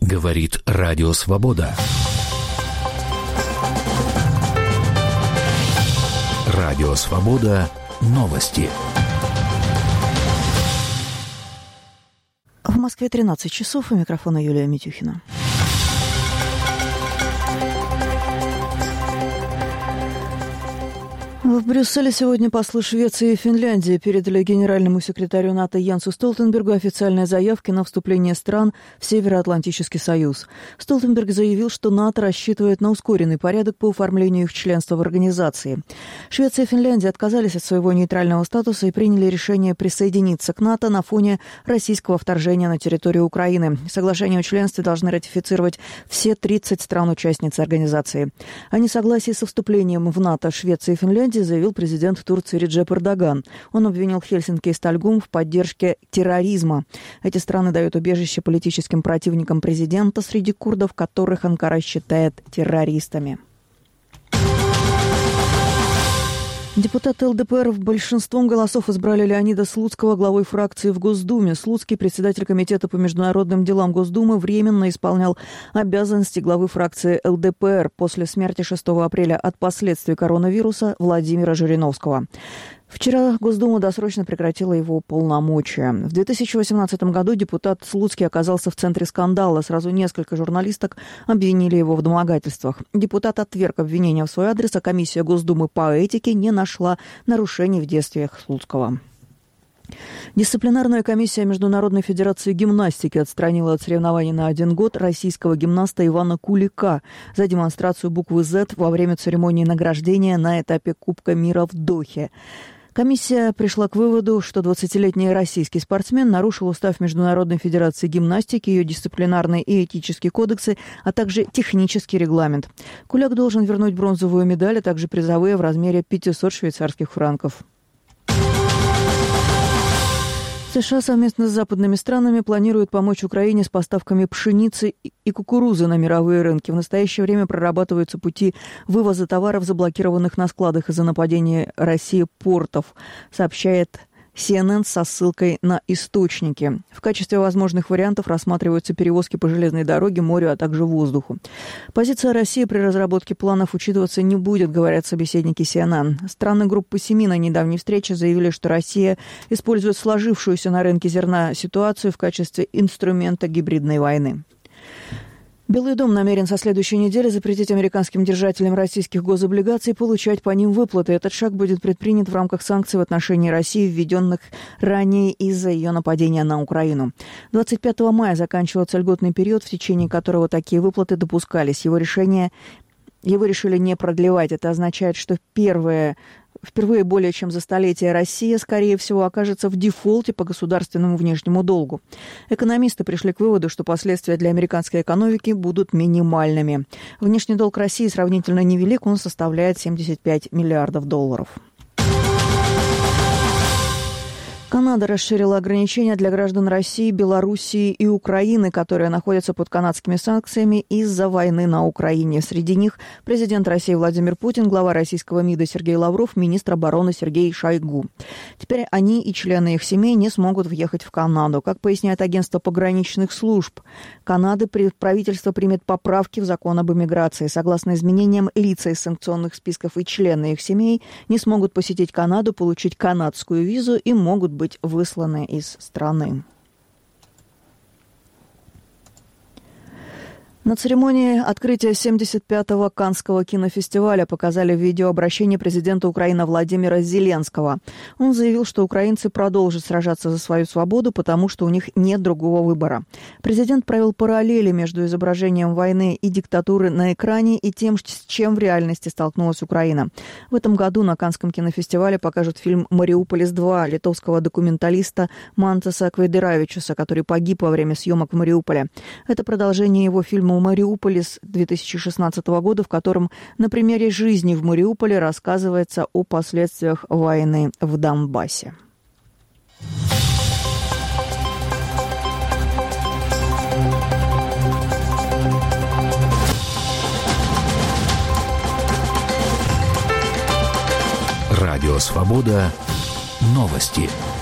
Говорит Радио Свобода. Радио Свобода. Новости. В Москве 13 часов. У микрофона Юлия Митюхина. В Брюсселе сегодня послы Швеции и Финляндии передали генеральному секретарю НАТО Йенсу Столтенбергу официальные заявки на вступление стран в Североатлантический союз. Столтенберг заявил, что НАТО рассчитывает на ускоренный порядок по оформлению их членства в организации. Швеция и Финляндия отказались от своего нейтрального статуса и приняли решение присоединиться к НАТО на фоне российского вторжения на территорию Украины. Соглашение о членстве должны ратифицировать все 30 стран-участниц организации. О несогласии со вступлением в НАТО Швеции и Финляндии заявил президент Турции Реджеп Эрдоган. Он обвинил Хельсинки и Стокгольм в поддержке терроризма. Эти страны дают убежище политическим противникам президента среди курдов, которых Анкара считает террористами. Депутаты ЛДПР большинством голосов избрали Леонида Слуцкого главой фракции в Госдуме. Слуцкий, председатель Комитета по международным делам Госдумы, временно исполнял обязанности главы фракции ЛДПР после смерти 6 апреля от последствий коронавируса Владимира Жириновского. Вчера Госдума досрочно прекратила его полномочия. В 2018 году депутат Слуцкий оказался в центре скандала. Сразу несколько журналисток обвинили его в домогательствах. Депутат отверг обвинения в свой адрес, а комиссия Госдумы по этике не нашла нарушений в действиях Слуцкого. Дисциплинарная комиссия Международной федерации гимнастики отстранила от соревнований на 1 год российского гимнаста Ивана Кулика за демонстрацию буквы «З» во время церемонии награждения на этапе Кубка мира в Дохе. Комиссия пришла к выводу, что 20-летний российский спортсмен нарушил устав Международной федерации гимнастики, ее дисциплинарные и этические кодексы, а также технический регламент. Куляк должен вернуть бронзовую медаль, а также призовые в размере 500 швейцарских франков. США совместно с западными странами планируют помочь Украине с поставками пшеницы и кукурузы на мировые рынки. В настоящее время прорабатываются пути вывоза товаров, заблокированных на складах из-за нападения России портов, сообщает CNN со ссылкой на источники. В качестве возможных вариантов рассматриваются перевозки по железной дороге, морю, а также воздуху. Позиция России при разработке планов учитываться не будет, говорят собеседники CNN. Страны группы 7 на недавней встрече заявили, что Россия использует сложившуюся на рынке зерна ситуацию в качестве инструмента гибридной войны. Белый дом намерен со следующей недели запретить американским держателям российских гособлигаций получать по ним выплаты. Этот шаг будет предпринят в рамках санкций в отношении России, введенных ранее из-за ее нападения на Украину. 25 мая заканчивался льготный период, в течение которого такие выплаты допускались. Его решили не продлевать. Это означает, что впервые более чем за столетие Россия, скорее всего, окажется в дефолте по государственному внешнему долгу. Экономисты пришли к выводу, что последствия для американской экономики будут минимальными. Внешний долг России сравнительно невелик, он составляет $75 миллиардов. Канада расширила ограничения для граждан России, Белоруссии и Украины, которые находятся под канадскими санкциями из-за войны на Украине. Среди них президент России Владимир Путин, глава российского МИДа Сергей Лавров, министр обороны Сергей Шойгу. Теперь они и члены их семей не смогут въехать в Канаду. Как поясняет агентство пограничных служб Канады, правительство примет поправки в закон об иммиграции. Согласно изменениям, лица из санкционных списков и члены их семей не смогут посетить Канаду, получить канадскую визу и могут быть высланы из страны. На церемонии открытия 75-го Каннского кинофестиваля показали видеообращение президента Украины Владимира Зеленского. Он заявил, что украинцы продолжат сражаться за свою свободу, потому что у них нет другого выбора. Президент провел параллели между изображением войны и диктатуры на экране и тем, с чем в реальности столкнулась Украина. В этом году на Каннском кинофестивале покажут фильм «Мариуполис 2» литовского документалиста Мантаса Квейдеравичуса, который погиб во время съемок в Мариуполе. Это продолжение его фильма «Мариуполис» 2016 года, в котором на примере жизни в Мариуполе рассказывается о последствиях войны в Донбассе. Радио «Свобода». Новости.